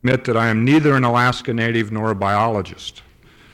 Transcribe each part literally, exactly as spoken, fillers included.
admit that I am neither an Alaska Native nor a biologist.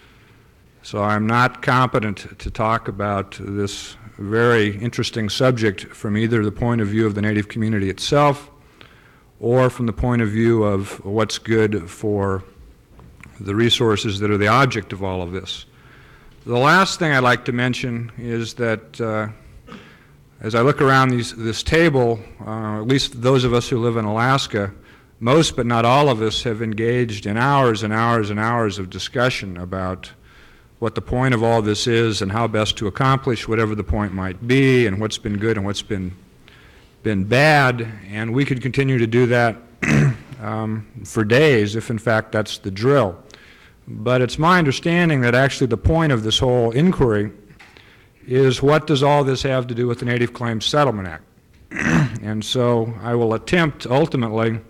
So I'm not competent to talk about this very interesting subject from either the point of view of the Native community itself or from the point of view of what's good for the resources that are the object of all of this. The last thing I'd like to mention is that uh, as I look around these, this table, uh, at least those of us who live in Alaska, most but not all of us have engaged in hours and hours and hours of discussion about what the point of all this is and how best to accomplish whatever the point might be and what's been good and what's been, been bad. And we could continue to do that um, for days if in fact that's the drill. But it's my understanding that actually the point of this whole inquiry is what does all this have to do with the Native Claims Settlement Act? And so I will attempt ultimately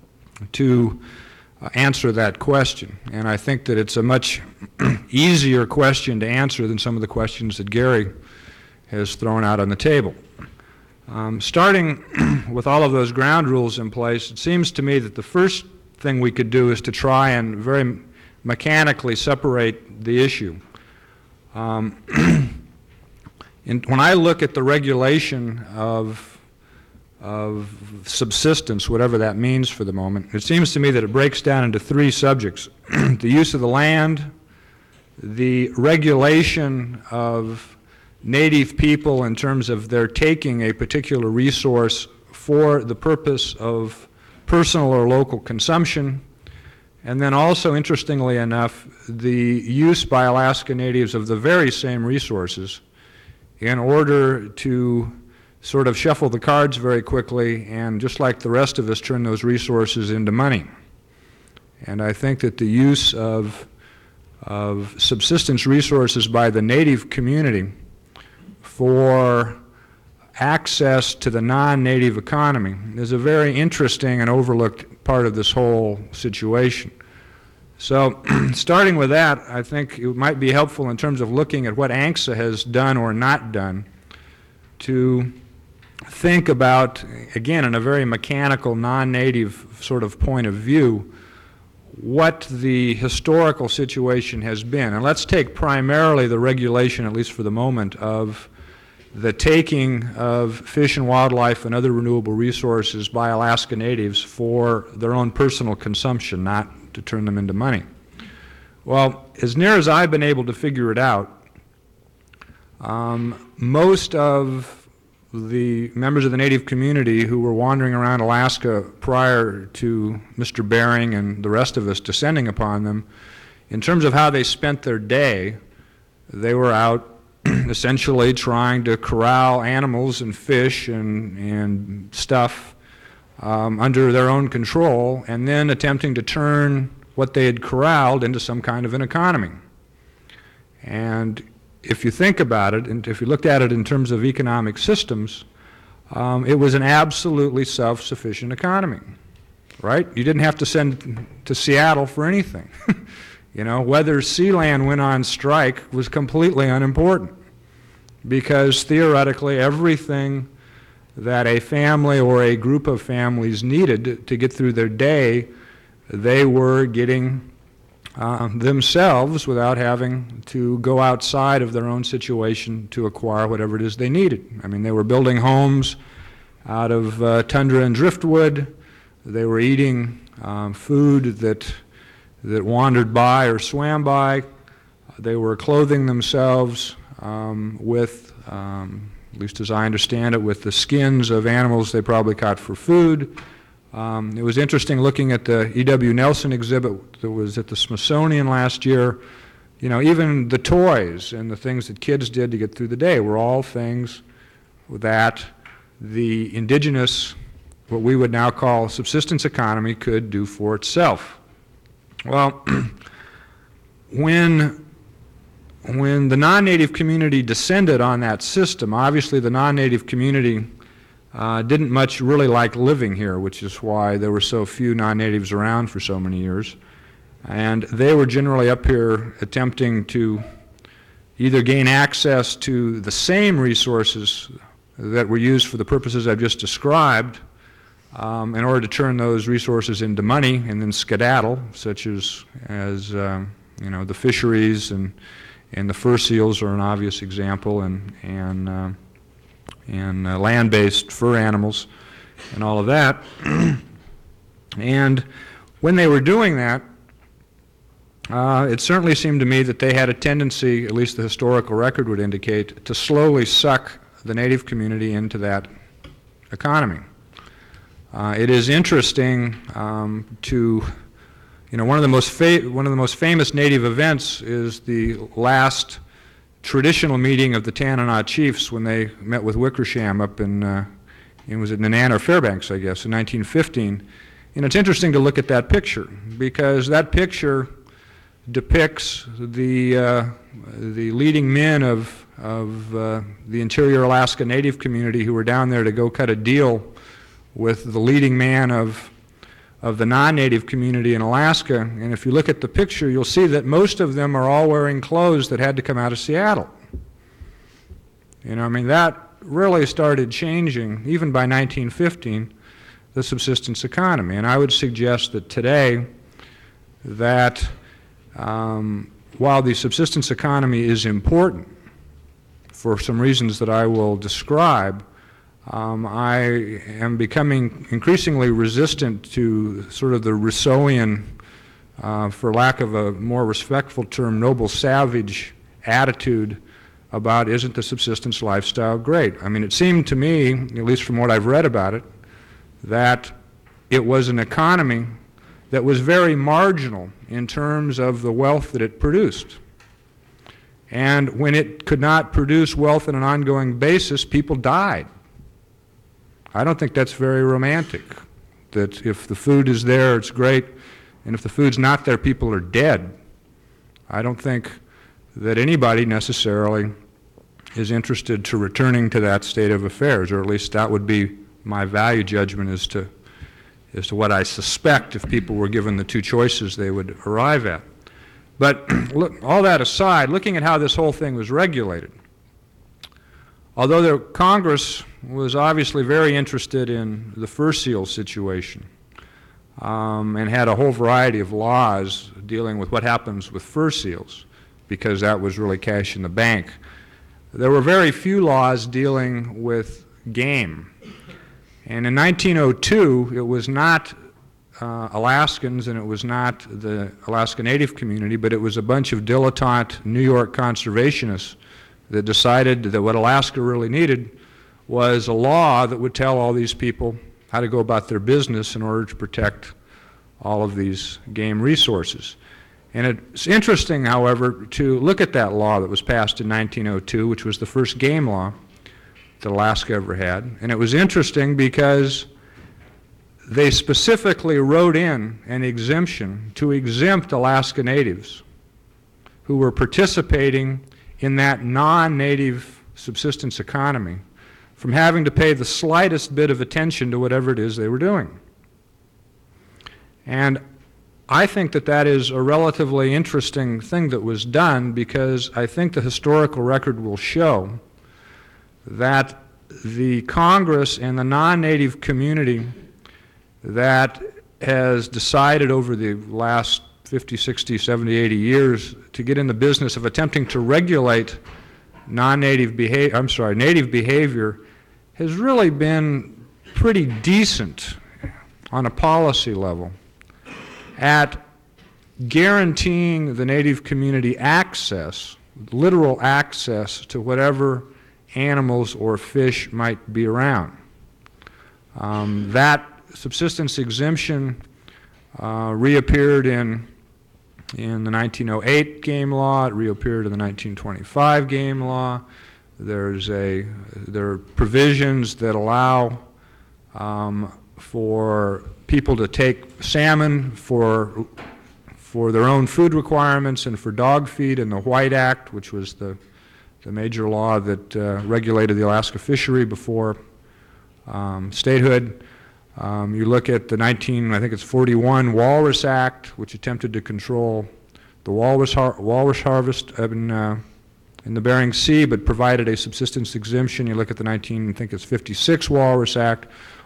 to uh, answer that question. And I think that it's a much easier question to answer than some of the questions that Gary has thrown out on the table. Um, starting with all of those ground rules in place, it seems to me that the first thing we could do is to try and very mechanically separate the issue. Um, in, when I look at the regulation of of subsistence, whatever that means for the moment, it seems to me that it breaks down into three subjects. The use of the land, the regulation of Native people in terms of their taking a particular resource for the purpose of personal or local consumption, and then also, interestingly enough, the use by Alaska Natives of the very same resources in order to sort of shuffle the cards very quickly and, just like the rest of us, turn those resources into money. And I think that the use of, of subsistence resources by the Native community for access to the non-Native economy is a very interesting and overlooked part of this whole situation. So starting with that, I think it might be helpful in terms of looking at what ANCSA has done or not done to think about, again, in a very mechanical, non-Native sort of point of view, what the historical situation has been. And let's take primarily the regulation, at least for the moment, of the taking of fish and wildlife and other renewable resources by Alaska Natives for their own personal consumption, not to turn them into money. Well, as near as I've been able to figure it out, um, most of the members of the Native community who were wandering around Alaska prior to Mister Bering and the rest of us descending upon them, in terms of how they spent their day, they were out essentially trying to corral animals and fish and, and stuff um, under their own control, and then attempting to turn what they had corralled into some kind of an economy. And if you think about it, and if you looked at it in terms of economic systems, um, it was an absolutely self-sufficient economy, right? You didn't have to send to Seattle for anything. You know, whether Sealand went on strike was completely unimportant, because theoretically everything that a family or a group of families needed to get through their day, they were getting uh, themselves without having to go outside of their own situation to acquire whatever it is they needed. I mean, they were building homes out of uh, tundra and driftwood. They were eating um, food that that wandered by or swam by. They were clothing themselves um, with, um, at least as I understand it, with the skins of animals they probably caught for food. Um, it was interesting looking at the E W Nelson exhibit that was at the Smithsonian last year. You know, even the toys and the things that kids did to get through the day were all things that the indigenous, what we would now call subsistence economy, could do for itself. Well, when, when the non-Native community descended on that system, obviously the non-Native community uh, didn't much really like living here, which is why there were so few non-Natives around for so many years. And they were generally up here attempting to either gain access to the same resources that were used for the purposes I've just described, um, in order to turn those resources into money and then skedaddle, such as, as um, you know, the fisheries and, and the fur seals are an obvious example, and, and, uh, and uh, land-based fur animals and all of that. And when they were doing that, uh, it certainly seemed to me that they had a tendency, at least the historical record would indicate, to slowly suck the native community into that economy. Uh, it is interesting um, to, you know, one of the most fa one of the most famous native events is the last traditional meeting of the Tanana chiefs when they met with Wickersham up in, uh, in was it Nanana or Fairbanks, I guess, in nineteen fifteen. And it's interesting to look at that picture, because that picture depicts the, uh, the leading men of, of uh, the interior Alaska Native community who were down there to go cut a deal with the leading man of, of the non-native community in Alaska. And if you look at the picture, you'll see that most of them are all wearing clothes that had to come out of Seattle. You know, I mean, that really started changing, even by nineteen fifteen, the subsistence economy. And I would suggest that today that um, while the subsistence economy is important for some reasons that I will describe, um, I am becoming increasingly resistant to sort of the Rousseauian, uh, for lack of a more respectful term, noble savage attitude about isn't the subsistence lifestyle great. I mean, it seemed to me, at least from what I've read about it, that it was an economy that was very marginal in terms of the wealth that it produced. And when it could not produce wealth on an ongoing basis, people died. I don't think that's very romantic, that if the food is there, it's great, and if the food's not there, people are dead. I don't think that anybody necessarily is interested to returning to that state of affairs, or at least that would be my value judgment as to, as to what I suspect if people were given the two choices they would arrive at. But look, all that aside, looking at how this whole thing was regulated, although the Congress was obviously very interested in the fur seal situation um, and had a whole variety of laws dealing with what happens with fur seals, because that was really cash in the bank, there were very few laws dealing with game. And in nineteen oh two, it was not uh, Alaskans and it was not the Alaska Native community, but it was a bunch of dilettante New York conservationists that decided that what Alaska really needed was a law that would tell all these people how to go about their business in order to protect all of these game resources. And it's interesting, however, to look at that law that was passed in nineteen oh two, which was the first game law that Alaska ever had. And it was interesting because they specifically wrote in an exemption to exempt Alaska Natives who were participating in that non-native subsistence economy from having to pay the slightest bit of attention to whatever it is they were doing. And I think that that is a relatively interesting thing that was done, because I think the historical record will show that the Congress and the non-native community that has decided over the last fifty, sixty, seventy, eighty years to get in the business of attempting to regulate non-native behavior, I'm sorry, native behavior, has really been pretty decent on a policy level at guaranteeing the native community access, literal access to whatever animals or fish might be around. Um, that subsistence exemption uh, reappeared in, in the nineteen oh eight game law. It reappeared in the nineteen twenty-five game law. There's a, there are provisions that allow um, for people to take salmon for, for their own food requirements and for dog feed in the White Act, which was the, the major law that uh, regulated the Alaska fishery before um, statehood. Um, you look at the nineteen, I think it's forty-one Walrus Act, which attempted to control the walrus, har walrus harvest in, uh, in the Bering Sea, but provided a subsistence exemption. You look at the nineteen, I think it's fifty-six Walrus Act.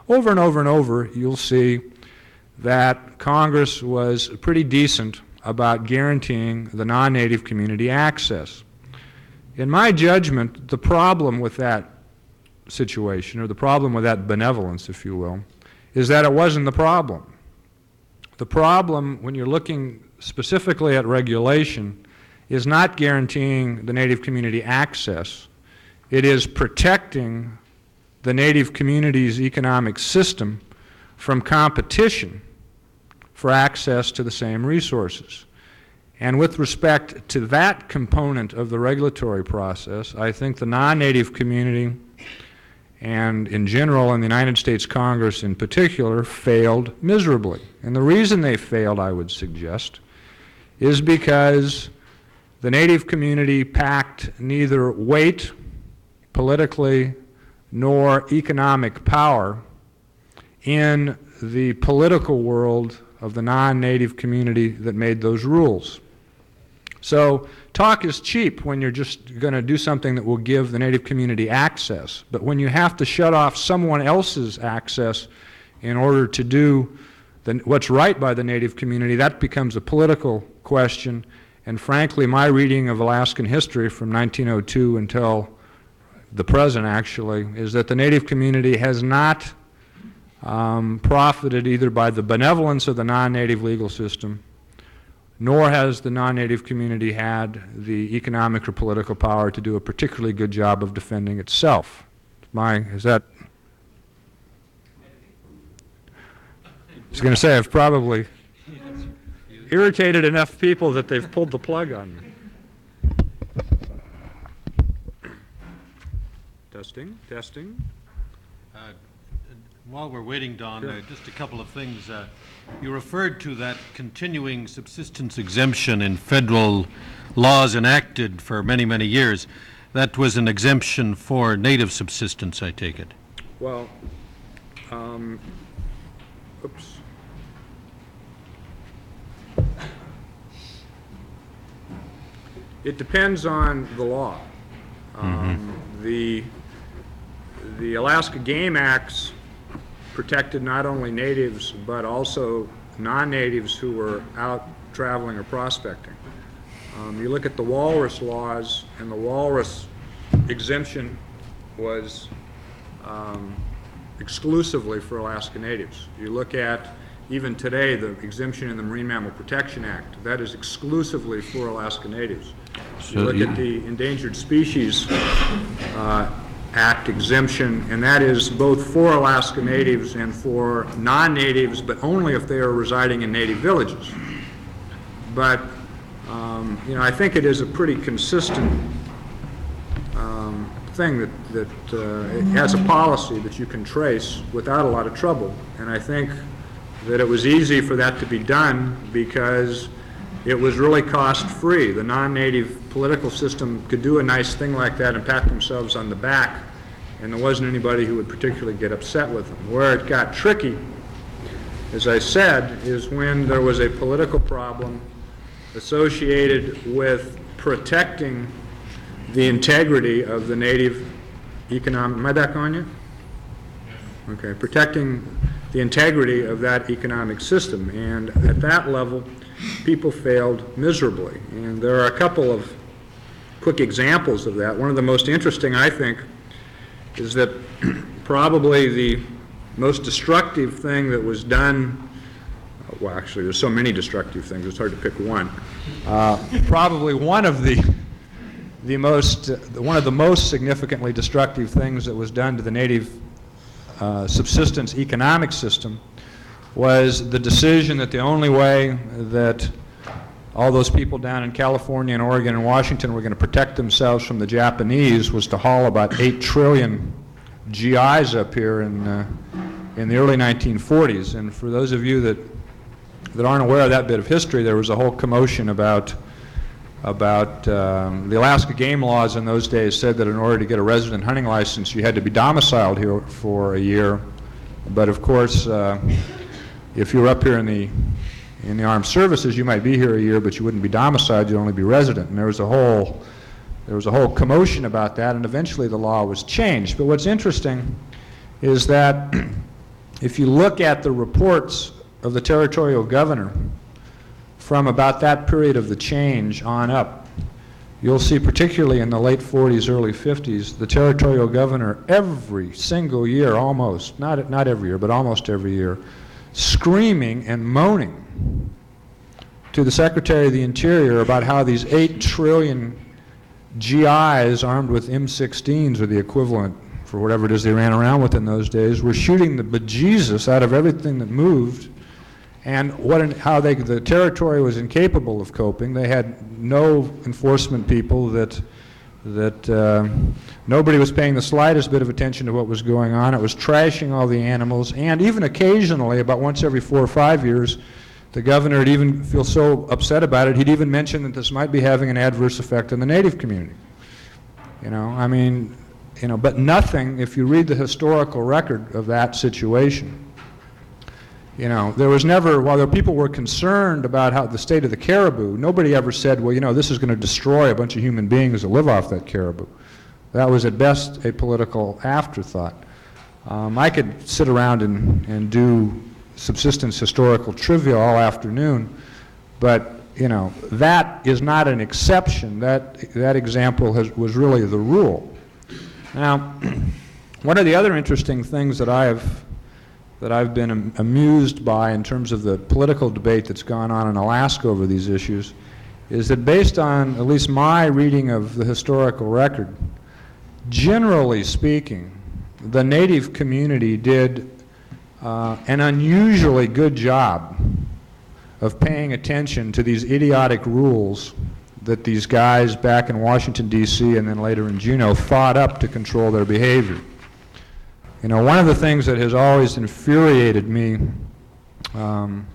over and over and over, you'll see that Congress was pretty decent about guaranteeing the non-native community access. In my judgment, the problem with that situation, or the problem with that benevolence, if you will, is that it wasn't the problem. The problem, when you're looking specifically at regulation, is not guaranteeing the Native community access. It is protecting the Native community's economic system from competition for access to the same resources. And with respect to that component of the regulatory process, I think the non-native community, and in general in the United States Congress in particular, failed miserably. And the reason they failed, I would suggest, is because the native community packed neither weight politically nor economic power in the political world of the non-native community that made those rules. So talk is cheap when you're just going to do something that will give the native community access. But when you have to shut off someone else's access in order to do the, what's right by the native community, that becomes a political question. And frankly, my reading of Alaskan history from nineteen oh two until the present, actually, is that the native community has not um, profited either by the benevolence of the non-native legal system, nor has the non-native community had the economic or political power to do a particularly good job of defending itself. My, is that? I was going to say, I've probably irritated enough people that they've pulled the plug on me. Testing, testing. Uh, while we're waiting, Don, Sure. uh, just a couple of things. Uh, you referred to that continuing subsistence exemption in federal laws enacted for many, many years. That was an exemption for native subsistence, I take it. Well, um, oops. It depends on the law. Um, mm-hmm. The the Alaska Game Acts protected not only natives but also non-natives who were out traveling or prospecting. Um, you look at the walrus laws, and the walrus exemption was um, exclusively for Alaska natives. You look at even today the exemption in the Marine Mammal Protection Act, that is exclusively for Alaska natives. So you look you at the Endangered Species uh, Act exemption, and that is both for Alaska natives and for non-natives, but only if they are residing in native villages. But um, you know, I think it is a pretty consistent um, thing that, that uh, it has a policy that you can trace without a lot of trouble. And I think that it was easy for that to be done because it was really cost-free. The non-native political system could do a nice thing like that and pat themselves on the back, and there wasn't anybody who would particularly get upset with them. Where it got tricky, as I said, is when there was a political problem associated with protecting the integrity of the native economic, am I back on you? Okay, protecting the integrity of that economic system. And at that level, people failed miserably. And there are a couple of quick examples of that. One of the most interesting, I think, is that probably the most destructive thing that was done, well, actually, there's so many destructive things, it's hard to pick one. Uh, probably one of the the most, uh, one of the most significantly destructive things that was done to the native uh, subsistence economic system was the decision that the only way that all those people down in California and Oregon and Washington were going to protect themselves from the Japanese was to haul about eight trillion G Is up here in uh, in the early nineteen forties. And for those of you that that aren't aware of that bit of history, there was a whole commotion about about um, the Alaska game laws in those days said that in order to get a resident hunting license, you had to be domiciled here for a year. But of course, uh, if you were up here in the in the armed services, you might be here a year, but you wouldn't be domiciled. You'd only be resident. And there was a whole there was a whole commotion about that, and eventually the law was changed. But what's interesting is that if you look at the reports of the territorial governor from about that period of the change on up, you'll see, particularly in the late forties, early fifties, the territorial governor every single year, almost, not, not every year, but almost every year, screaming and moaning to the Secretary of the Interior about how these eight trillion G Is armed with M sixteens, or the equivalent for whatever it is they ran around with in those days, were shooting the bejesus out of everything that moved, and what an, how they, the territory was incapable of coping. They had no enforcement people, that, that uh, nobody was paying the slightest bit of attention to what was going on. It was trashing all the animals, and even occasionally, about once every four or five years, the governor would even feel so upset about it, he'd even mention that this might be having an adverse effect on the Native community. You know, I mean, you know, but nothing, if you read the historical record of that situation, you know, there was never, while the people were concerned about how the state of the caribou, nobody ever said, well, you know, this is going to destroy a bunch of human beings that live off that caribou. That was at best a political afterthought. Um, I could sit around and, and do subsistence historical trivia all afternoon, but you know, that is not an exception. That, that example has, was really the rule. Now, one of the other interesting things that I've, that I've been am amused by in terms of the political debate that's gone on in Alaska over these issues is that, based on at least my reading of the historical record, generally speaking, the Native community did Uh, an unusually good job of paying attention to these idiotic rules that these guys back in Washington, D C and then later in Juneau thought up to control their behavior. You know, one of the things that has always infuriated me um,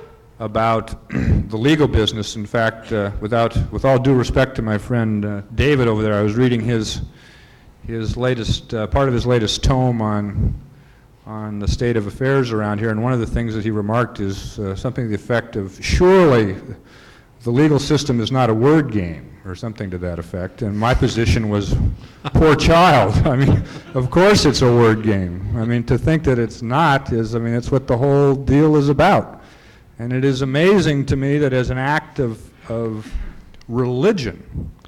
about the legal business, in fact, uh, without, with all due respect to my friend uh, David over there, I was reading his, his latest, uh, part of his latest tome on on the state of affairs around here, and one of the things that he remarked is uh, something to the effect of, surely the legal system is not a word game, or something to that effect. And my position was, poor child. I mean, of course it's a word game. I mean, to think that it's not is, I mean, it's what the whole deal is about. And it is amazing to me that as an act of, of religion,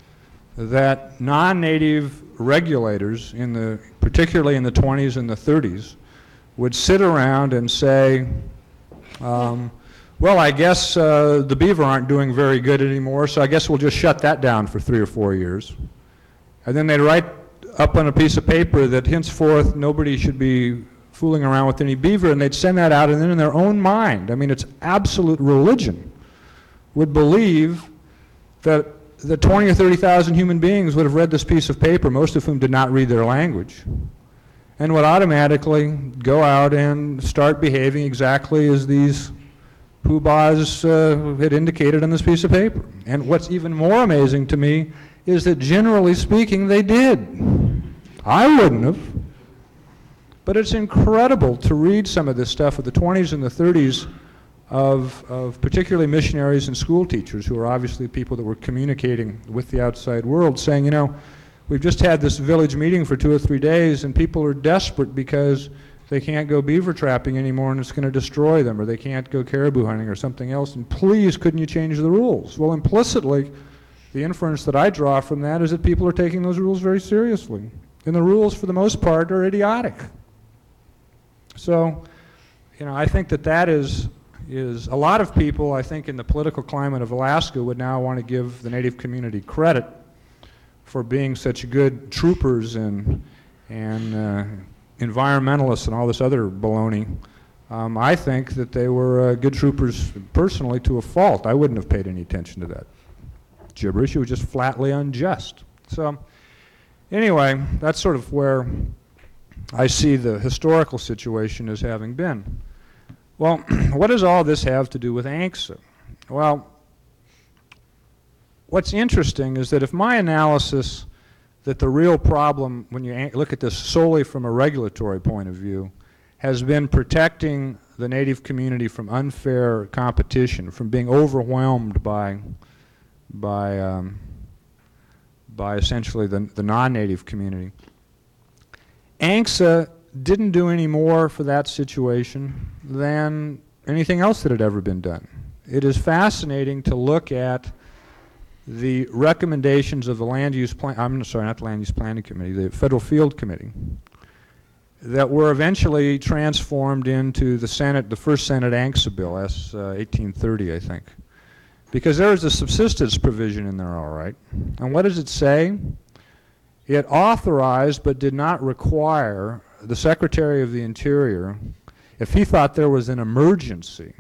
that non-native regulators, in the, particularly in the twenties and the thirties, would sit around and say, um, well, I guess uh, the beaver aren't doing very good anymore, so I guess we'll just shut that down for three or four years. And then they'd write up on a piece of paper that henceforth nobody should be fooling around with any beaver, and they'd send that out, and then in their own mind, I mean, it's absolute religion, would believe that the twenty or thirty thousand human beings would have read this piece of paper, most of whom did not read their language, and would automatically go out and start behaving exactly as these poobahs uh, had indicated on this piece of paper. And what's even more amazing to me is that, generally speaking, they did. I wouldn't have. But it's incredible to read some of this stuff of the twenties and the thirties of, of particularly missionaries and school teachers, who are obviously people that were communicating with the outside world, saying, you know, we've just had this village meeting for two or three days, and people are desperate because they can't go beaver trapping anymore and it's going to destroy them, or they can't go caribou hunting or something else, and please, couldn't you change the rules? Well, implicitly, the inference that I draw from that is that people are taking those rules very seriously. And the rules, for the most part, are idiotic. So, you know, I think that that is, is a lot of people, I think, in the political climate of Alaska would now want to give the Native community credit for being such good troopers and, and uh, environmentalists and all this other baloney. Um, I think that they were uh, good troopers personally to a fault. I wouldn't have paid any attention to that gibberish. It was just flatly unjust. So anyway, that's sort of where I see the historical situation as having been. Well, what does all this have to do with A N C S A? Well, what's interesting is that if my analysis that the real problem, when you look at this solely from a regulatory point of view, has been protecting the Native community from unfair competition, from being overwhelmed by, by, um, by essentially the, the non-Native community, A N C S A didn't do any more for that situation than anything else that had ever been done. It is fascinating to look at the recommendations of the Land Use Plan, I'm sorry, not the Land Use Planning Committee, the Federal Field Committee, that were eventually transformed into the Senate, the first Senate ANCSA bill, S uh, eighteen thirty, I think. Because there is a subsistence provision in there, all right. And what does it say? It authorized but did not require the Secretary of the Interior, if he thought there was an emergency,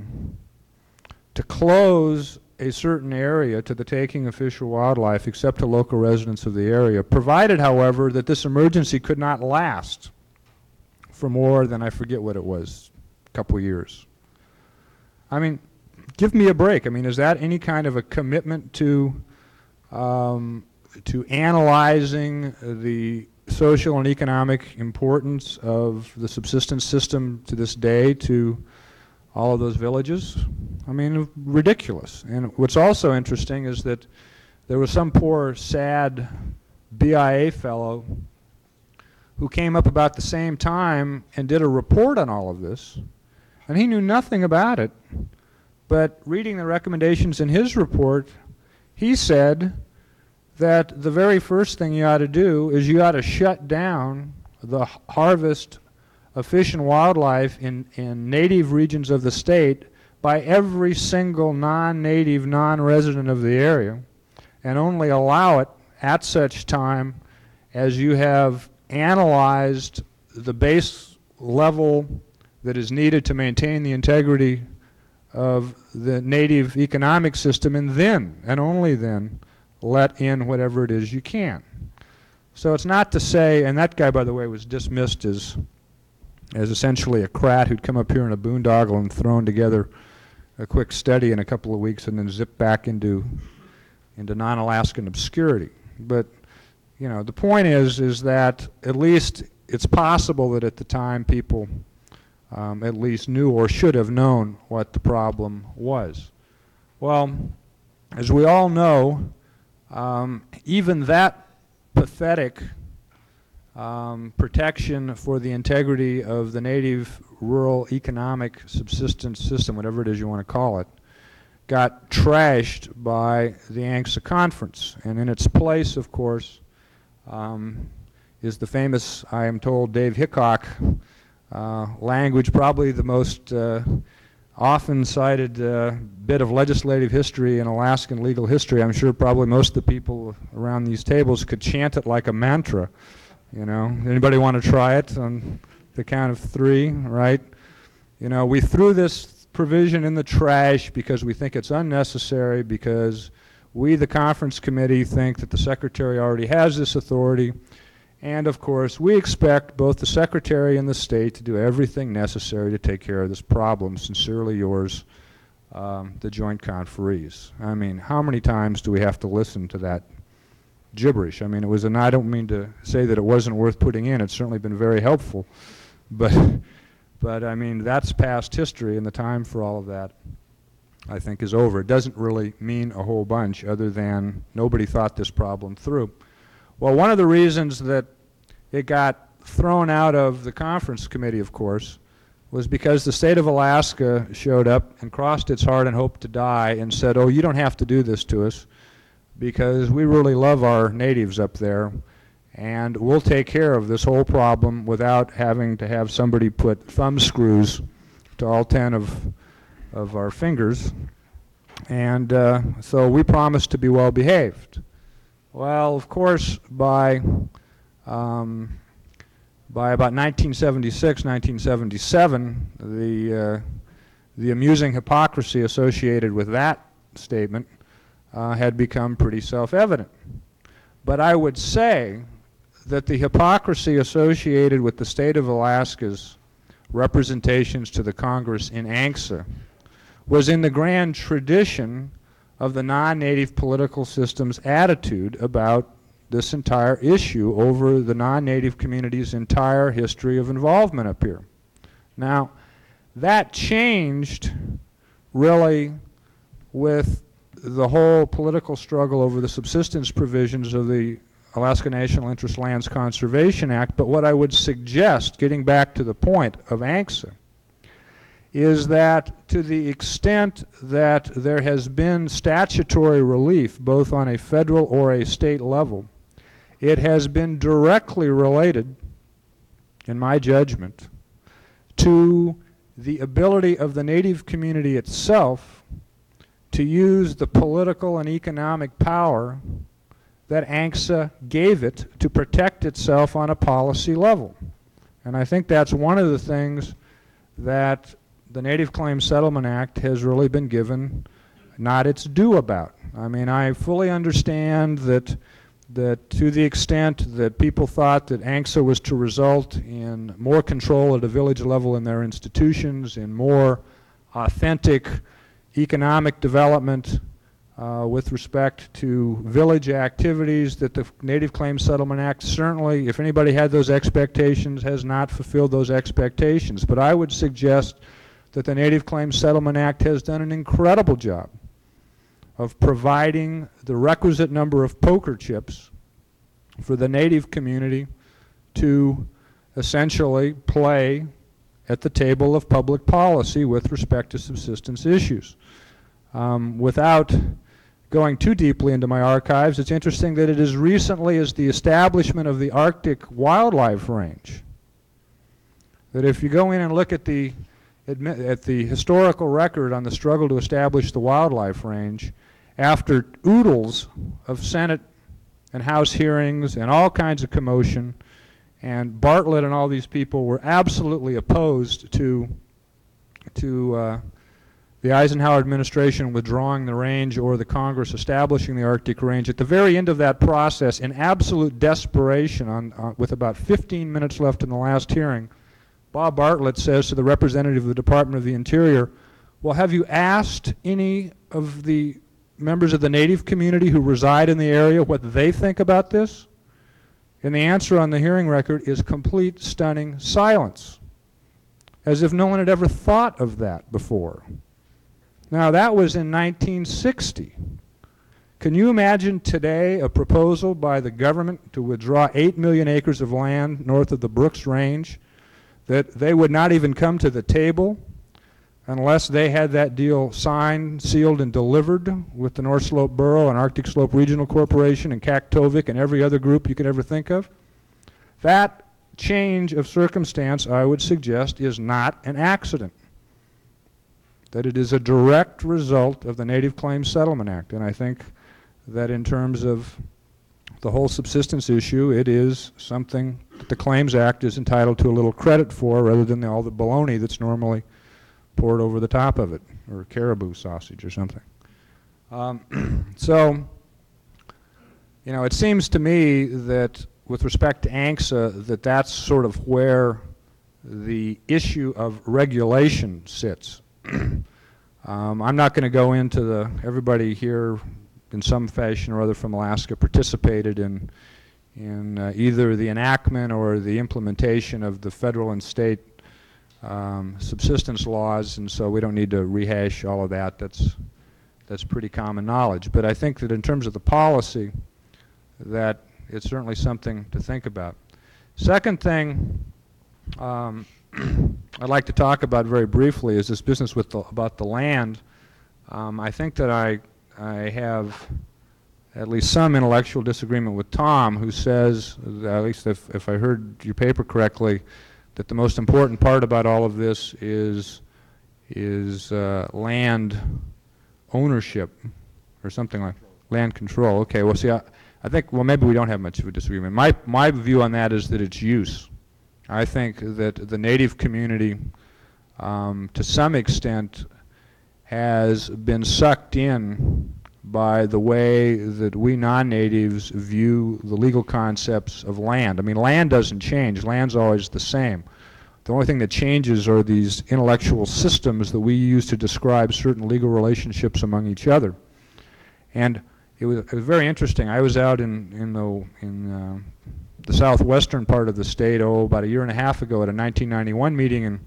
to close a certain area to the taking of fish or wildlife except to local residents of the area, provided, however, that this emergency could not last for more than, I forget what it was, a couple of years. I mean, give me a break. I mean, is that any kind of a commitment to um, to analyzing the social and economic importance of the subsistence system to this day to all of those villages? I mean, ridiculous. And what's also interesting is that there was some poor, sad B I A fellow who came up about the same time and did a report on all of this, and he knew nothing about it. But reading the recommendations in his report, he said that the very first thing you ought to do is you ought to shut down the harvest of fish and wildlife in, in native regions of the state by every single non-native, non-resident of the area, and only allow it at such time as you have analyzed the base level that is needed to maintain the integrity of the native economic system, and then, and only then, let in whatever it is you can. So it's not to say, and that guy, by the way, was dismissed as, as essentially a crat who'd come up here in a boondoggle and thrown together a quick study in a couple of weeks and then zipped back into, into non-Alaskan obscurity. But you know, the point is, is that at least it's possible that at the time people um, at least knew or should have known what the problem was. Well, as we all know, um, even that pathetic um, protection for the integrity of the native rural economic subsistence system, whatever it is you want to call it, got trashed by the ANCSA conference. And in its place, of course, Um, is the famous, I am told, Dave Hickok uh, language, probably the most uh, often cited uh, bit of legislative history in Alaskan legal history. I'm sure probably most of the people around these tables could chant it like a mantra. You know, anybody want to try it on the count of three, right? You know, we threw this provision in the trash because we think it's unnecessary, because we, the conference committee, think that the Secretary already has this authority, and of course we expect both the Secretary and the state to do everything necessary to take care of this problem. Sincerely yours, um, the Joint Conferees. I mean, how many times do we have to listen to that gibberish? I mean, it was, and I don't mean to say that it wasn't worth putting in. It's certainly been very helpful, but, but I mean, that's past history, and the time for all of that, I think, is over. It doesn't really mean a whole bunch other than nobody thought this problem through. Well, one of the reasons that it got thrown out of the conference committee, of course, was because the state of Alaska showed up and crossed its heart and hoped to die and said, oh, you don't have to do this to us because we really love our natives up there, and we'll take care of this whole problem without having to have somebody put thumb screws to all ten of of our fingers, and uh, so we promised to be well behaved. Well, of course, by um, by about nineteen seventy-six, nineteen seventy-seven, the uh, the amusing hypocrisy associated with that statement uh, had become pretty self-evident. But I would say that the hypocrisy associated with the state of Alaska's representations to the Congress in ANCSA was in the grand tradition of the non-native political system's attitude about this entire issue over the non-native community's entire history of involvement up here. Now, that changed really with the whole political struggle over the subsistence provisions of the Alaska National Interest Lands Conservation Act, but what I would suggest, getting back to the point of A N C S A, is that to the extent that there has been statutory relief, both on a federal or a state level, it has been directly related, in my judgment, to the ability of the Native community itself to use the political and economic power that A N C S A gave it to protect itself on a policy level. And I think that's one of the things that the Native Claims Settlement Act has really been given not its due about. I mean, I fully understand that that to the extent that people thought that A N C S A was to result in more control at a village level in their institutions, in more authentic economic development uh, with respect to village activities, that the Native Claims Settlement Act certainly, if anybody had those expectations, has not fulfilled those expectations. But I would suggest that the Native Claims Settlement Act has done an incredible job of providing the requisite number of poker chips for the Native community to essentially play at the table of public policy with respect to subsistence issues. Um, without going too deeply into my archives, it's interesting that it is recently as the establishment of the Arctic Wildlife Range, that if you go in and look at the admit, at the historical record on the struggle to establish the wildlife range, after oodles of Senate and House hearings and all kinds of commotion, and Bartlett and all these people were absolutely opposed to, to uh, the Eisenhower administration withdrawing the range or the Congress establishing the Arctic Range. At the very end of that process, in absolute desperation, on, uh, with about fifteen minutes left in the last hearing, Bob Bartlett says to the representative of the Department of the Interior, well, have you asked any of the members of the Native community who reside in the area what they think about this? And the answer on the hearing record is complete, stunning silence, as if no one had ever thought of that before. Now, that was in nineteen sixty. Can you imagine today a proposal by the government to withdraw eight million acres of land north of the Brooks Range, that they would not even come to the table unless they had that deal signed, sealed, and delivered with the North Slope Borough and Arctic Slope Regional Corporation and Kaktovik and every other group you could ever think of? That change of circumstance, I would suggest, is not an accident, that it is a direct result of the Native Claims Settlement Act. And I think that in terms of the whole subsistence issue, it is something that the Claims Act is entitled to a little credit for, rather than all the baloney that's normally poured over the top of it, or caribou sausage or something. Um, so, you know, it seems to me that with respect to A N C S A, that that's sort of where the issue of regulation sits. um, I'm not going to go into the, everybody here in some fashion or other from Alaska participated in, in uh, either the enactment or the implementation of the federal and state um, subsistence laws, and so we don't need to rehash all of that. That's, that's pretty common knowledge. But I think that in terms of the policy, that it's certainly something to think about. Second thing um, I'd like to talk about very briefly is this business with the, about the land. Um, I think that I, I have at least some intellectual disagreement with Tom, who says, at least if, if I heard your paper correctly, that the most important part about all of this is, is uh, land ownership or something like land control. Okay, well, see, I, I think, well, maybe we don't have much of a disagreement. My, my view on that is that it's use. I think that the Native community, um, to some extent, has been sucked in by the way that we non-natives view the legal concepts of land. I mean, land doesn't change. Land's always the same. The only thing that changes are these intellectual systems that we use to describe certain legal relationships among each other. And it was, it was very interesting. I was out in, in, the, in uh, the southwestern part of the state, oh, about a year and a half ago at a nineteen ninety-one meeting, and,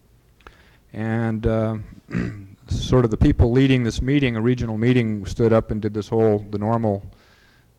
and uh, sort of the people leading this meeting, a regional meeting, stood up and did this whole, the normal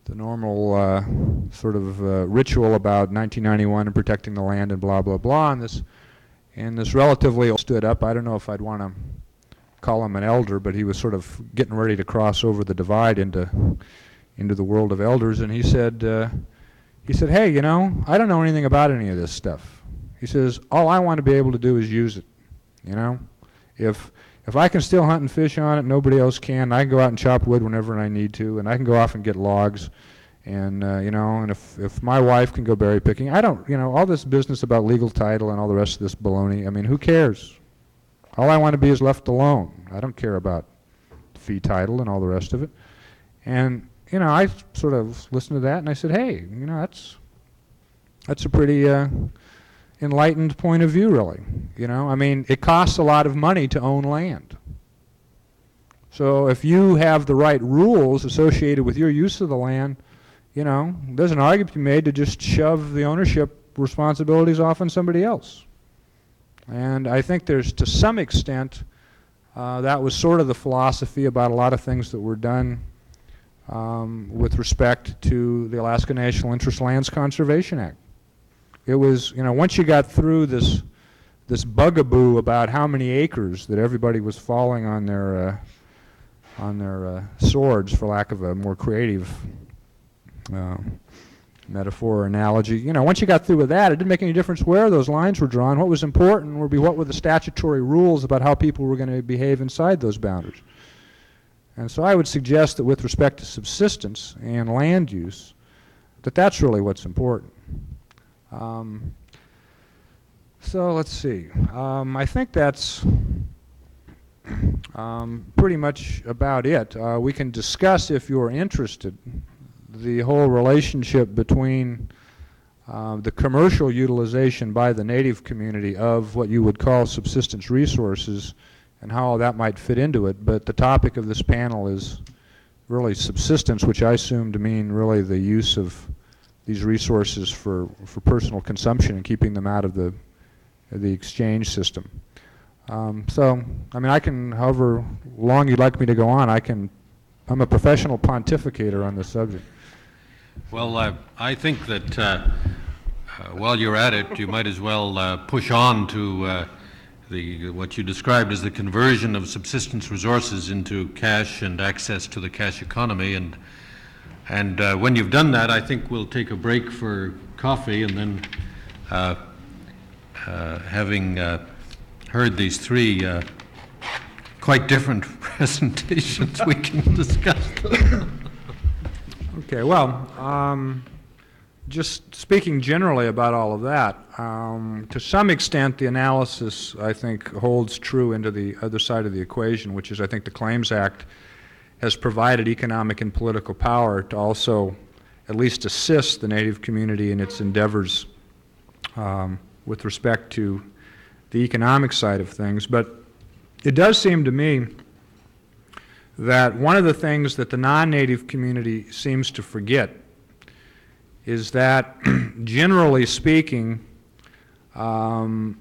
the normal uh, sort of uh, ritual about nineteen ninety-one and protecting the land and blah, blah, blah. And this, and this relatively old stood up. I don't know if I'd want to call him an elder, but he was sort of getting ready to cross over the divide into, into the world of elders. And he said, uh, he said, hey, you know, I don't know anything about any of this stuff. He says, all I want to be able to do is use it, you know. If, if I can still hunt and fish on it, nobody else can. I can go out and chop wood whenever I need to, and I can go off and get logs. And, uh, you know, and if, if my wife can go berry picking, I don't, you know, all this business about legal title and all the rest of this baloney, I mean, who cares? All I want to be is left alone. I don't care about fee title and all the rest of it. And, you know, I sort of listened to that and I said, hey, you know, that's, that's a pretty uh, enlightened point of view, really. You know, I mean, it costs a lot of money to own land. So if you have the right rules associated with your use of the land, you know, there's an argument to be made to just shove the ownership responsibilities off on somebody else. And I think there's, to some extent, uh, that was sort of the philosophy about a lot of things that were done um, with respect to the Alaska National Interest Lands Conservation Act. It was, you know, once you got through this, this bugaboo about how many acres that everybody was falling on their, uh, on their uh, swords, for lack of a more creative uh, metaphor or analogy. You know, once you got through with that, it didn't make any difference where those lines were drawn. What was important would be what were the statutory rules about how people were going to behave inside those boundaries. And so I would suggest that with respect to subsistence and land use, that that's really what's important. Um, so let's see. Um, I think that's um, pretty much about it. Uh, we can discuss, if you're interested, the whole relationship between uh, the commercial utilization by the native community of what you would call subsistence resources and how that might fit into it. But the topic of this panel is really subsistence, which I assume to mean really the use of these resources for, for personal consumption and keeping them out of the, the exchange system. Um, so, I mean, I can, however long you'd like me to go on, I can, I'm a professional pontificator on this subject. Well, uh, I think that uh, uh, while you're at it, you might as well uh, push on to uh, the, what you described as the conversion of subsistence resources into cash and access to the cash economy. And, and uh, when you've done that, I think we'll take a break for coffee, and then uh, uh, having uh, heard these three uh, quite different presentations, we can discuss them. Okay, well, um, just speaking generally about all of that, um, to some extent the analysis, I think, holds true into the other side of the equation, which is I think the Claims Act has provided economic and political power to also at least assist the Native community in its endeavors um, with respect to the economic side of things. But it does seem to me that one of the things that the non-native community seems to forget is that, generally speaking, um,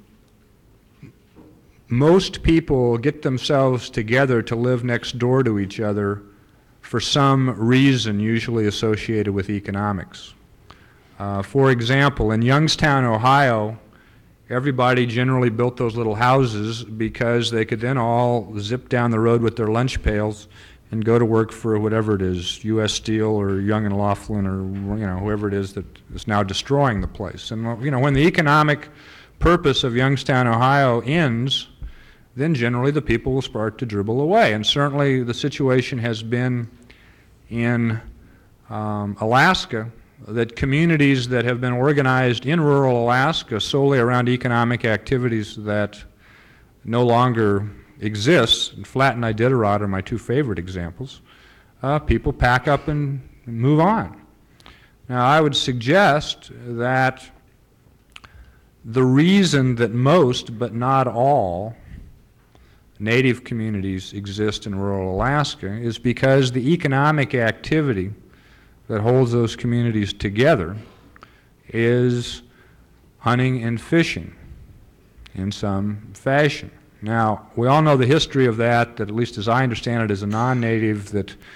most people get themselves together to live next door to each other for some reason usually associated with economics. Uh, for example, in Youngstown, Ohio, everybody generally built those little houses because they could then all zip down the road with their lunch pails and go to work for whatever it is, U S Steel or Young and Laughlin or, you know, whoever it is that is now destroying the place. And, you know, when the economic purpose of Youngstown, Ohio ends, then generally the people will start to dribble away. And certainly the situation has been in um, Alaska, that communities that have been organized in rural Alaska solely around economic activities that no longer exist, and Flat and Iditarod are my two favorite examples, uh, people pack up and move on. Now, I would suggest that the reason that most, but not all, Native communities exist in rural Alaska is because the economic activity that holds those communities together is hunting and fishing in some fashion. Now, we all know the history of that, that at least as I understand it as a non-native, that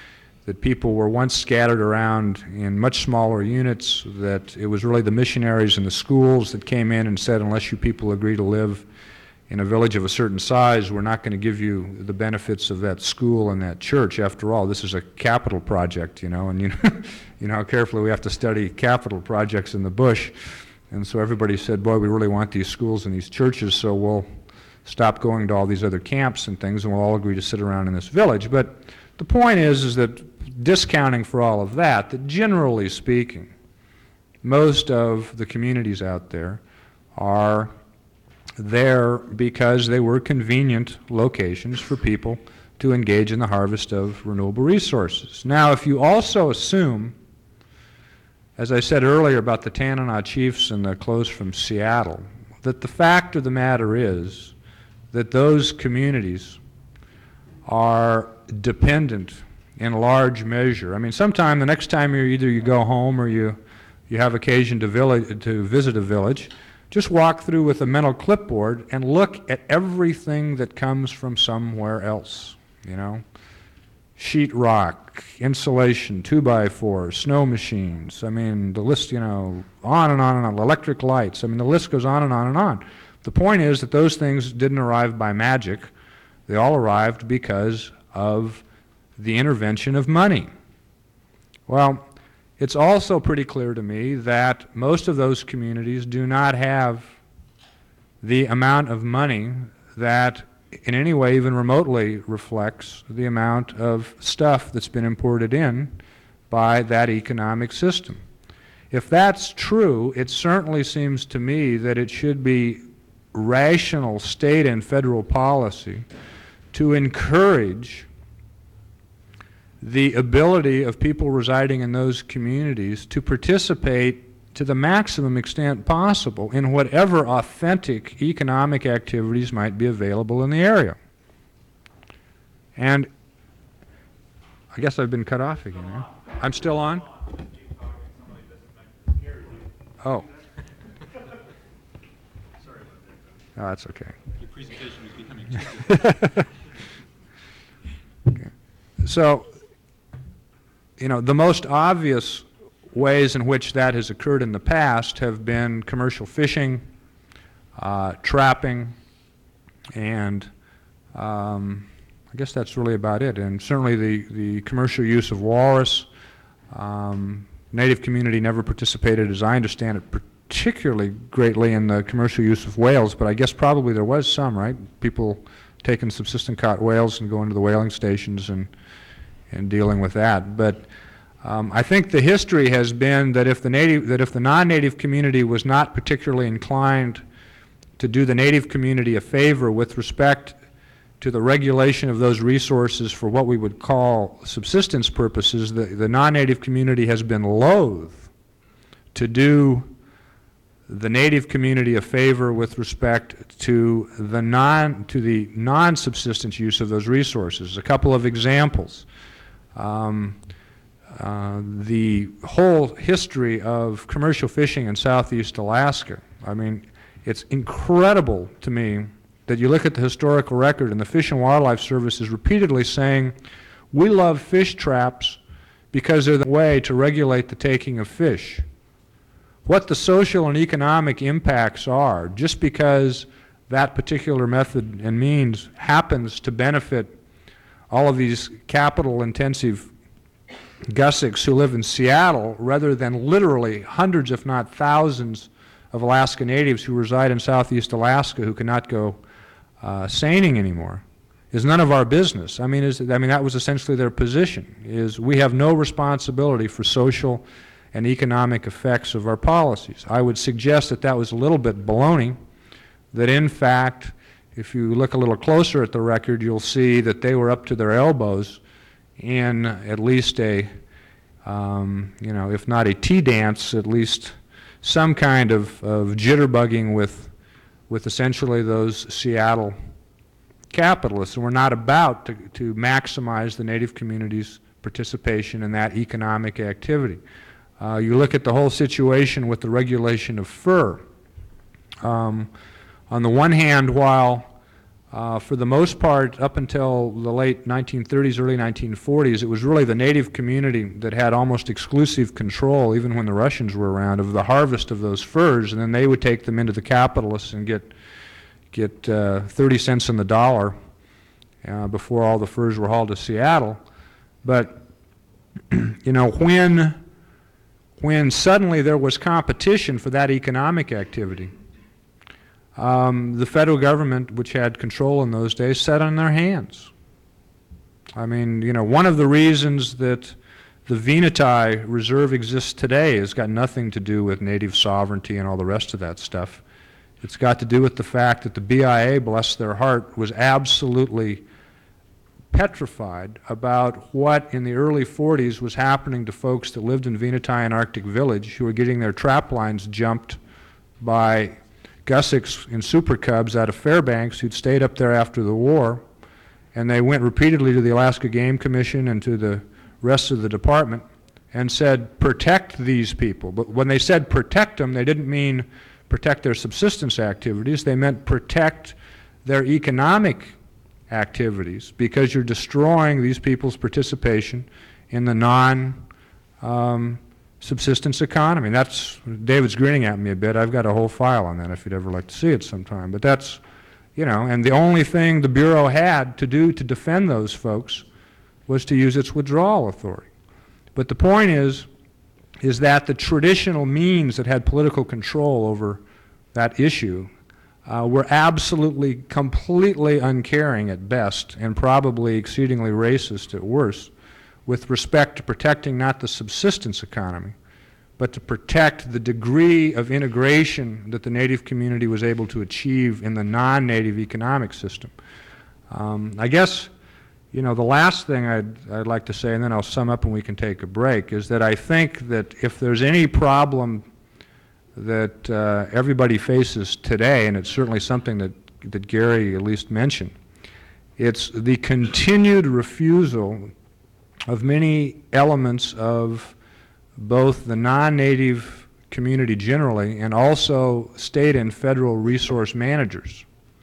that people were once scattered around in much smaller units, that it was really the missionaries and the schools that came in and said, unless you people agree to live in a village of a certain size, we're not going to give you the benefits of that school and that church. After all, this is a capital project, you know, and you know, you know how carefully we have to study capital projects in the bush. And so everybody said, boy, we really want these schools and these churches, so we'll stop going to all these other camps and things, and we'll all agree to sit around in this village. But the point is, is that discounting for all of that, that generally speaking, most of the communities out there are there because they were convenient locations for people to engage in the harvest of renewable resources. Now, if you also assume, as I said earlier about the Tanana Chiefs and the clothes from Seattle, that the fact of the matter is that those communities are dependent in large measure. I mean, sometime the next time you either you go home or you, you have occasion to, village, to visit a village, just walk through with a mental clipboard and look at everything that comes from somewhere else, you know. Sheetrock, insulation, two by fours, snow machines, I mean, the list, you know, on and on and on, electric lights, I mean, the list goes on and on and on. The point is that those things didn't arrive by magic. They all arrived because of the intervention of money. Well, it's also pretty clear to me that most of those communities do not have the amount of money that in any way even remotely reflects the amount of stuff that's been imported in by that economic system. If that's true, it certainly seems to me that it should be rational state and federal policy to encourage the ability of people residing in those communities to participate to the maximum extent possible in whatever authentic economic activities might be available in the area. And I guess I've been cut off again. Huh? I'm still on? Oh. Oh, that's okay. Your presentation is becoming too Okay. So, you know, the most obvious ways in which that has occurred in the past have been commercial fishing, uh, trapping, and um, I guess that's really about it. And certainly the, the commercial use of walrus. Um, Native community never participated, as I understand it, particularly greatly in the commercial use of whales, but I guess probably there was some, right? People taking subsistent caught whales and going to the whaling stations and, and dealing with that. But Um, I think the history has been that if the native, that if the non-native community was not particularly inclined to do the native community a favor with respect to the regulation of those resources for what we would call subsistence purposes, the, the non-native community has been loath to do the native community a favor with respect to the non to the non-subsistence use of those resources. A couple of examples. Um, Uh, the whole history of commercial fishing in southeast Alaska. I mean, it's incredible to me that you look at the historical record and the Fish and Wildlife Service is repeatedly saying, we love fish traps because they're the way to regulate the taking of fish. What the social and economic impacts are, just because that particular method and means happens to benefit all of these capital-intensive Gussics who live in Seattle, rather than literally hundreds, if not thousands, of Alaska Natives who reside in southeast Alaska who cannot go uh, seining anymore, is none of our business. I mean, is, I mean, that was essentially their position, is we have no responsibility for social and economic effects of our policies. I would suggest that that was a little bit baloney, that in fact, if you look a little closer at the record, you'll see that they were up to their elbows in at least a, um, you know, if not a tea dance, at least some kind of, of jitterbugging with, with essentially those Seattle capitalists. And we're not about to, to maximize the native community's participation in that economic activity. Uh, you look at the whole situation with the regulation of fur. Um, on the one hand, while Uh, for the most part, up until the late nineteen thirties, early nineteen forties, it was really the native community that had almost exclusive control, even when the Russians were around, of the harvest of those furs, and then they would take them into the capitalists and get, get uh, thirty cents on the dollar uh, before all the furs were hauled to Seattle. But, you know, when, when suddenly there was competition for that economic activity, Um, the federal government, which had control in those days, sat on their hands. I mean, you know, one of the reasons that the Venati Reserve exists today has got nothing to do with native sovereignty and all the rest of that stuff. It's got to do with the fact that the B I A, bless their heart, was absolutely petrified about what in the early forties was happening to folks that lived in Venati and Arctic Village who were getting their trap lines jumped by Gussicks in Super Cubs out of Fairbanks who'd stayed up there after the war, and they went repeatedly to the Alaska Game Commission and to the rest of the department and said, protect these people. But when they said protect them, they didn't mean protect their subsistence activities. They meant protect their economic activities, because you're destroying these people's participation in the non um, subsistence economy. And that's, David's grinning at me a bit. I've got a whole file on that if you'd ever like to see it sometime. But that's, you know, and the only thing the Bureau had to do to defend those folks was to use its withdrawal authority. But the point is, is that the traditional means that had political control over that issue uh, were absolutely, completely uncaring at best, and probably exceedingly racist at worst, with respect to protecting not the subsistence economy, but to protect the degree of integration that the native community was able to achieve in the non-native economic system. Um, I guess, you know, the last thing I'd, I'd like to say, and then I'll sum up and we can take a break, is that I think that if there's any problem that uh, everybody faces today, and it's certainly something that, that Gary at least mentioned, it's the continued refusal of many elements of both the non-native community generally and also state and federal resource managers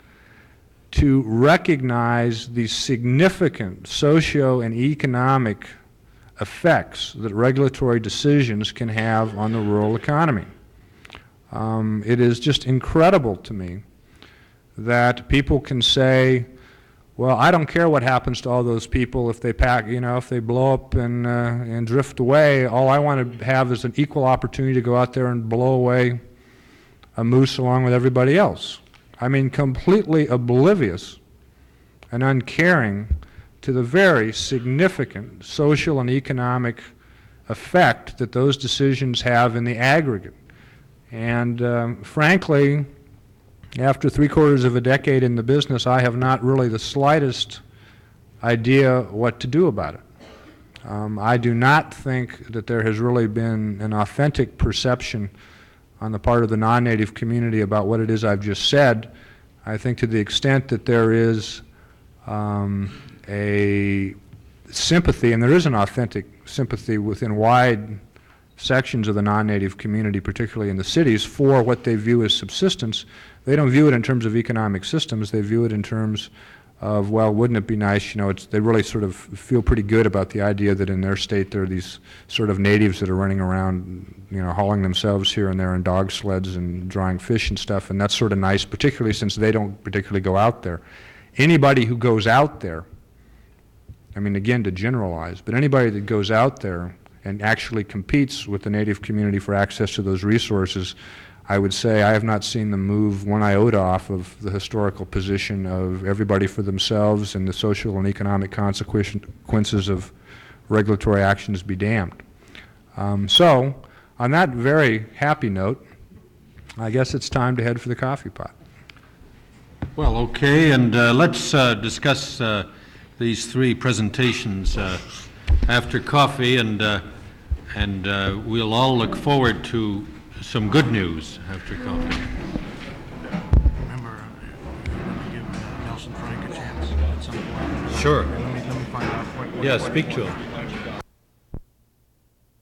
to recognize the significant socio and economic effects that regulatory decisions can have on the rural economy. Um, it is just incredible to me that people can say, well, I don't care what happens to all those people if they pack, you know, if they blow up and, uh, and drift away. All I want to have is an equal opportunity to go out there and blow away a moose along with everybody else. I mean, completely oblivious and uncaring to the very significant social and economic effect that those decisions have in the aggregate. And um, frankly, after three quarters of a decade in the business, I have not really the slightest idea what to do about it. Um, I do not think that there has really been an authentic perception on the part of the non-native community about what it is I've just said. I think to the extent that there is um, a sympathy, and there is an authentic sympathy within wide sections of the non-native community, particularly in the cities, for what they view as subsistence, they don't view it in terms of economic systems. They view it in terms of, well, wouldn't it be nice, you know, it's, they really sort of feel pretty good about the idea that in their state there are these sort of natives that are running around, you know, hauling themselves here and there in dog sleds and drawing fish and stuff, and that's sort of nice, particularly since they don't particularly go out there. Anybody who goes out there, I mean, again, to generalize, but anybody that goes out there and actually competes with the native community for access to those resources, I would say I have not seen them move one iota off of the historical position of everybody for themselves and the social and economic consequences of regulatory actions be damned. Um, so, on that very happy note, I guess it's time to head for the coffee pot. Well, okay, and uh, let's uh, discuss uh, these three presentations uh, after coffee, and uh, and uh, we'll all look forward to some good news after coffee. Remember, uh, let me give uh, Nelson Frank a chance at some point. Sure. Let me, let me find out what. what Yeah, what- speak to him.